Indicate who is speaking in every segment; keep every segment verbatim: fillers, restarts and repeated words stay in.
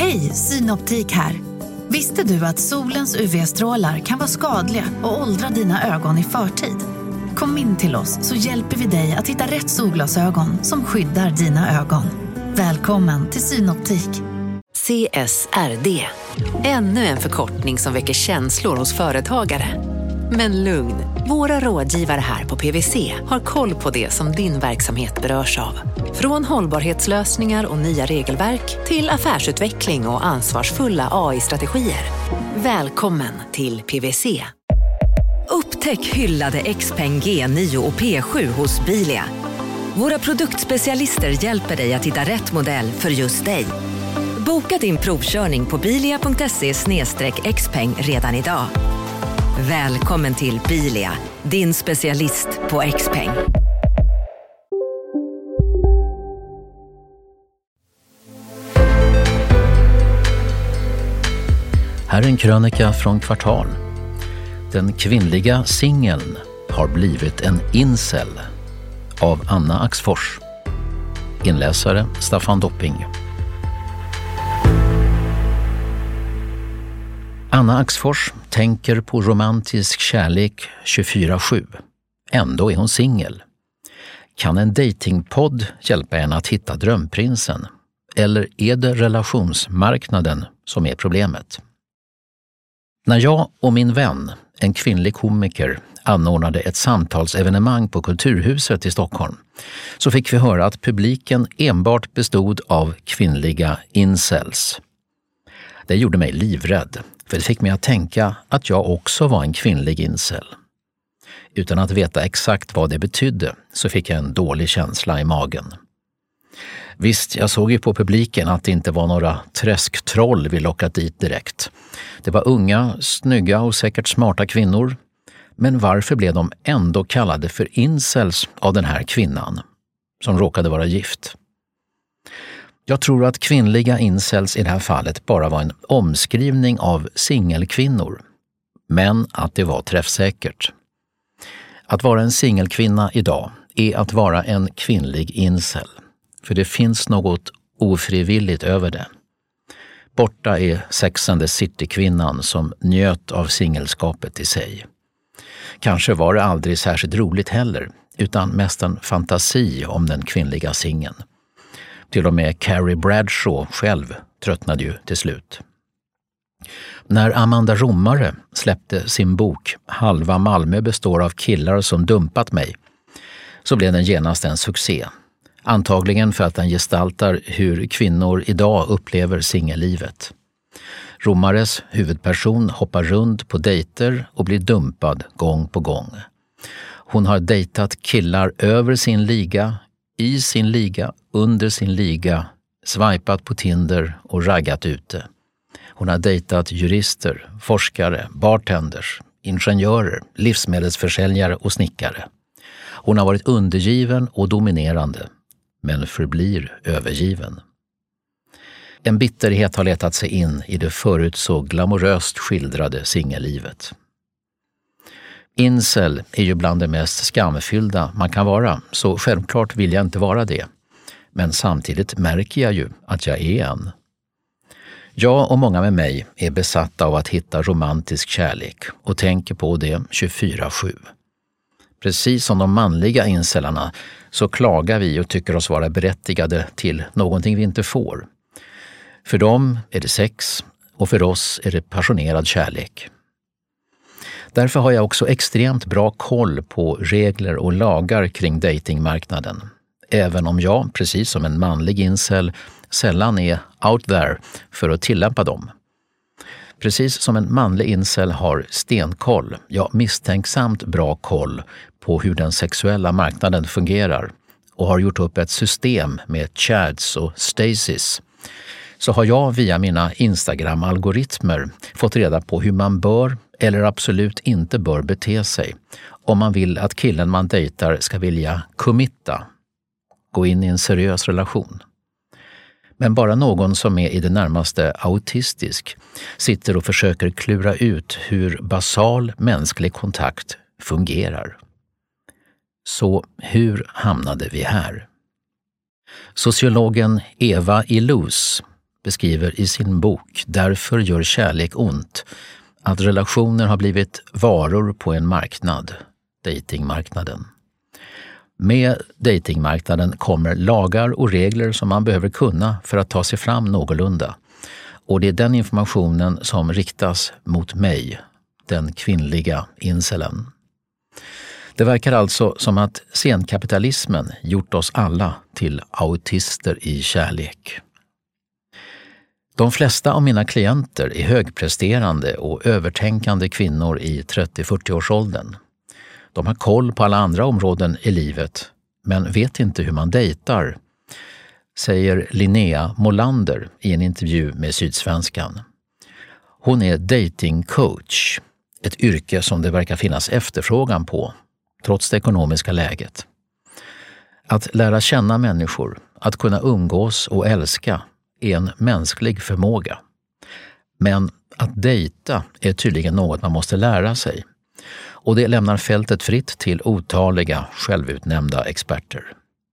Speaker 1: Hej, Synoptik här. Visste du att solens U V-strålar kan vara skadliga och åldra dina ögon i förtid? Kom in till oss så hjälper vi dig att hitta rätt solglasögon som skyddar dina ögon. Välkommen till Synoptik.
Speaker 2: C S R D. Ännu en förkortning som väcker känslor hos företagare. Men lugn, våra rådgivare här på P W C har koll på det som din verksamhet berörs av. Från hållbarhetslösningar och nya regelverk till affärsutveckling och ansvarsfulla A I-strategier. Välkommen till P W C. Upptäck hyllade Xpeng G nio och P sju hos Bilia. Våra produktspecialister hjälper dig att hitta rätt modell för just dig. Boka din provkörning på bilia punkt se slash xpeng redan idag. Välkommen till Bilia, din specialist på Xpeng.
Speaker 3: Här är en krönika från Kvartal. Den kvinnliga singeln har blivit en incel av Anna Axfors. Inläsare Staffan Dopping. Anna Axfors tänker på romantisk kärlek tjugofyra sju. Ändå är hon singel. Kan en datingpodd hjälpa henne att hitta drömprinsen? Eller är det relationsmarknaden som är problemet? När jag och min vän, en kvinnlig komiker, anordnade ett samtalsevenemang på Kulturhuset i Stockholm så fick vi höra att publiken enbart bestod av kvinnliga incels. Det gjorde mig livrädd, för det fick mig att tänka att jag också var en kvinnlig incel. Utan att veta exakt vad det betydde så fick jag en dålig känsla i magen. Visst, jag såg ju på publiken att det inte var några träsktroll vi lockat dit direkt. Det var unga, snygga och säkert smarta kvinnor. Men varför blev de ändå kallade för incels av den här kvinnan, som råkade vara gift? Jag tror att kvinnliga incels i det här fallet bara var en omskrivning av singelkvinnor, men att det var träffsäkert. Att vara en singelkvinna idag är att vara en kvinnlig incel, för det finns något ofrivilligt över det. Borta är Sex and the City-kvinnan som njöt av singelskapet i sig. Kanske var det aldrig särskilt roligt heller, utan mest en fantasi om den kvinnliga singeln. Till och med Carrie Bradshaw själv tröttnade ju till slut. När Amanda Romare släppte sin bok Halva Malmö består av killar som dumpat mig så blev den genast en succé. Antagligen för att den gestaltar hur kvinnor idag upplever singellivet. Romares huvudperson hoppar runt på dejter och blir dumpad gång på gång. Hon har dejtat killar över sin liga, i sin liga, under sin liga, swipat på Tinder och raggat ute. Hon har dejtat jurister, forskare, bartenders, ingenjörer, livsmedelsförsäljare och snickare. Hon har varit undergiven och dominerande, men förblir övergiven. En bitterhet har letat sig in i det förut så glamoröst skildrade singellivet. Incel är ju bland det mest skamfyllda man kan vara, så självklart vill jag inte vara det. Men samtidigt märker jag ju att jag är en. Jag och många med mig är besatta av att hitta romantisk kärlek och tänker på det tjugofyra sju. Precis som de manliga incelarna så klagar vi och tycker oss vara berättigade till någonting vi inte får. För dem är det sex och för oss är det passionerad kärlek. Därför har jag också extremt bra koll på regler och lagar kring datingmarknaden. Även om jag, precis som en manlig incel, sällan är out there för att tillämpa dem. Precis som en manlig incel har stenkoll, ja misstänksamt bra koll på hur den sexuella marknaden fungerar och har gjort upp ett system med chads och stasis, så har jag via mina Instagram-algoritmer fått reda på hur man bör eller absolut inte bör bete sig om man vill att killen man dejtar ska vilja committa, gå in i en seriös relation. Men bara någon som är i det närmaste autistisk sitter och försöker klura ut hur basal mänsklig kontakt fungerar. Så hur hamnade vi här? Sociologen Eva Illouz beskriver i sin bok Därför gör kärlek ont att relationer har blivit varor på en marknad, datingmarknaden. Med datingmarknaden kommer lagar och regler som man behöver kunna för att ta sig fram någorlunda. Och det är den informationen som riktas mot mig, den kvinnliga incelen. Det verkar alltså som att senkapitalismen gjort oss alla till autister i kärlek. De flesta av mina klienter är högpresterande och övertänkande kvinnor i trettio till fyrtio-årsåldern. De har koll på alla andra områden i livet, men vet inte hur man dejtar, säger Linnea Molander i en intervju med Sydsvenskan. Hon är datingcoach, ett yrke som det verkar finnas efterfrågan på, trots det ekonomiska läget. Att lära känna människor, att kunna umgås och älska är en mänsklig förmåga. Men att dejta är tydligen något man måste lära sig. Och det lämnar fältet fritt till otaliga självutnämnda experter.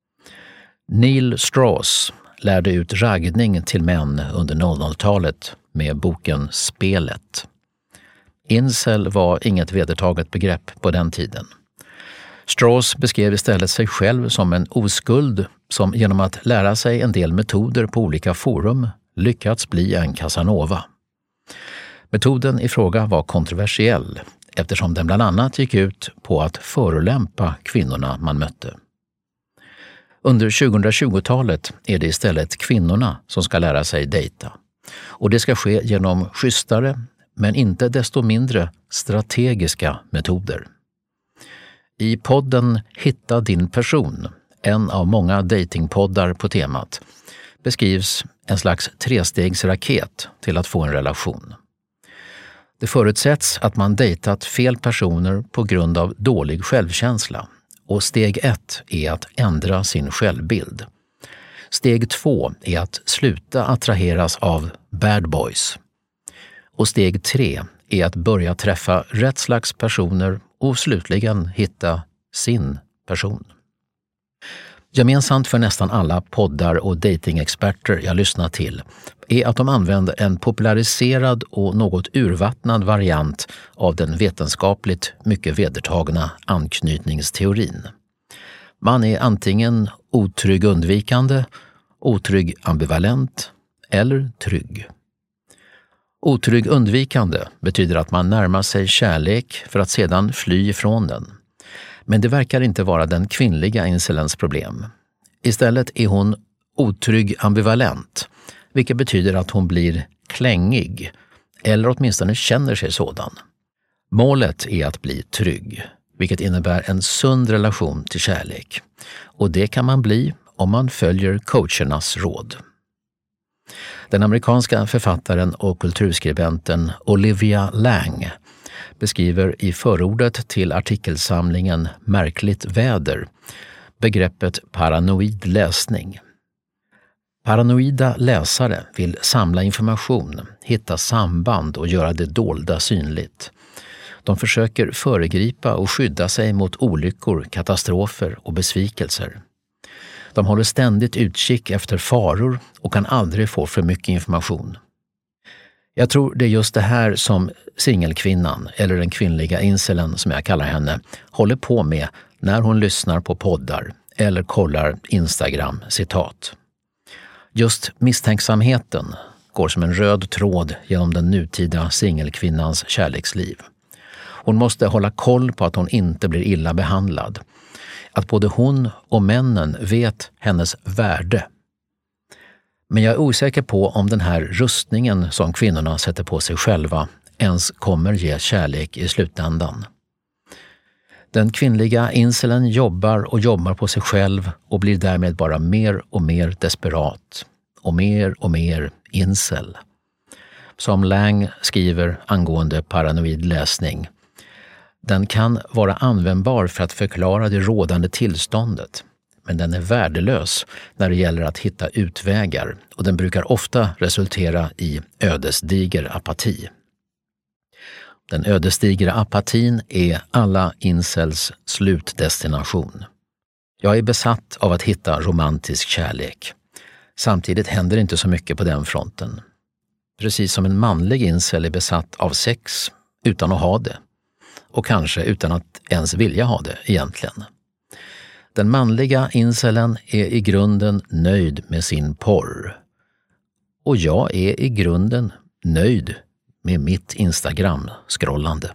Speaker 3: Neil Strauss lärde ut raggning till män under noll noll-talet med boken Spelet. Incel var inget vedertaget begrepp på den tiden. Strauss beskrev istället sig själv som en oskuld som genom att lära sig en del metoder på olika forum lyckats bli en Casanova. Metoden i fråga var kontroversiell eftersom den bland annat gick ut på att förolämpa kvinnorna man mötte. Under tjugohundratjugotalet är det istället kvinnorna som ska lära sig dejta. Och det ska ske genom schysstare, men inte desto mindre strategiska metoder. I podden Hitta din person, en av många datingpoddar på temat, beskrivs en slags trestegsraket till att få en relation. Det förutsätts att man dejtat fel personer på grund av dålig självkänsla. Och steg ett är att ändra sin självbild. Steg två är att sluta attraheras av bad boys. Och steg tre är att börja träffa rätt slags personer och slutligen hitta sin person. Gemensamt för nästan alla poddar och datingexperter jag lyssnar till är att de använder en populariserad och något urvattnad variant av den vetenskapligt mycket vedertagna anknytningsteorin. Man är antingen otrygg undvikande, otrygg ambivalent eller trygg. Otrygg undvikande betyder att man närmar sig kärlek för att sedan fly ifrån den. Men det verkar inte vara den kvinnliga incelens problem. Istället är hon otrygg ambivalent, vilket betyder att hon blir klängig, eller åtminstone känner sig sådan. Målet är att bli trygg, vilket innebär en sund relation till kärlek. Och det kan man bli om man följer coachernas råd. Den amerikanska författaren och kulturskribenten Olivia Lang beskriver i förordet till artikelsamlingen Märkligt väder begreppet paranoid läsning. Paranoida läsare vill samla information, hitta samband och göra det dolda synligt. De försöker föregripa och skydda sig mot olyckor, katastrofer och besvikelser. De håller ständigt utkik efter faror och kan aldrig få för mycket information. Jag tror det är just det här som singelkvinnan, eller den kvinnliga incelen som jag kallar henne, håller på med när hon lyssnar på poddar eller kollar Instagram, citat. Just misstänksamheten går som en röd tråd genom den nutida singelkvinnans kärleksliv. Hon måste hålla koll på att hon inte blir illa behandlad. Att både hon och männen vet hennes värde. Men jag är osäker på om den här rustningen som kvinnorna sätter på sig själva ens kommer ge kärlek i slutändan. Den kvinnliga incelen jobbar och jobbar på sig själv och blir därmed bara mer och mer desperat. Och mer och mer incel. Som Lang skriver angående paranoid läsning. Den kan vara användbar för att förklara det rådande tillståndet, men den är värdelös när det gäller att hitta utvägar och den brukar ofta resultera i ödesdiger apati. Den ödesdigra apatin är alla incels slutdestination. Jag är besatt av att hitta romantisk kärlek. Samtidigt händer inte så mycket på den fronten. Precis som en manlig incel är besatt av sex utan att ha det. Och kanske utan att ens vilja ha det egentligen. Den manliga incelen är i grunden nöjd med sin porr. Och jag är i grunden nöjd med mitt Instagram-scrollande.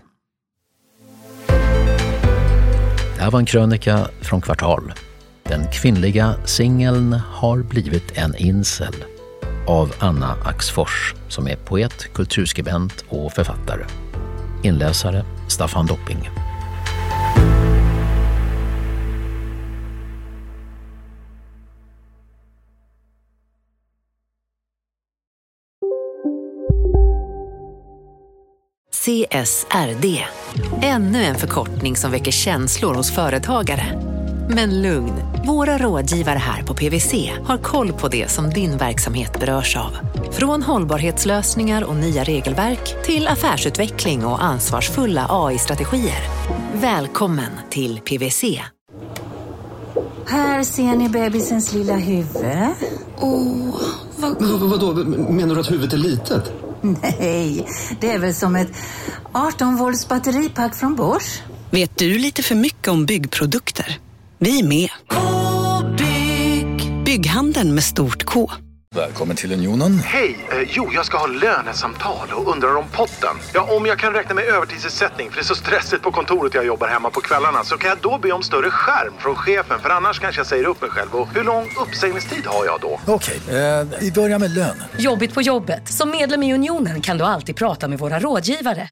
Speaker 3: Det här var en krönika från Kvartal. Den kvinnliga singeln har blivit en incel av Anna Axfors som är poet, kulturskribent och författare. Inläsare Staffan Dopping.
Speaker 2: C S R D. Ännu en förkortning som väcker känslor hos företagare. Men lugn, våra rådgivare här på P W C har koll på det som din verksamhet berörs av. Från hållbarhetslösningar och nya regelverk till affärsutveckling och ansvarsfulla A I-strategier. Välkommen till P W C.
Speaker 4: Här ser ni bebisens lilla huvud.
Speaker 5: Åh, vad... Men vadå, menar du att huvudet är litet?
Speaker 4: Nej, det är väl som ett arton volts batteripack från Bosch.
Speaker 6: Vet du lite för mycket om byggprodukter? Vi är med.
Speaker 4: K-bygg.
Speaker 6: Bygghandeln med stort K.
Speaker 7: Välkommen till Unionen.
Speaker 8: Hej, eh, jo jag ska ha lönesamtal och undrar om potten. Ja, om jag kan räkna med övertidsersättning för det är så stressigt på kontoret jag jobbar hemma på kvällarna, så kan jag då be om större skärm från chefen, för annars kanske jag säger upp mig själv. Och hur lång uppsägningstid har jag då?
Speaker 7: Okej, eh, vi börjar med lön.
Speaker 9: Jobbigt på jobbet. Som medlem i Unionen kan du alltid prata med våra rådgivare.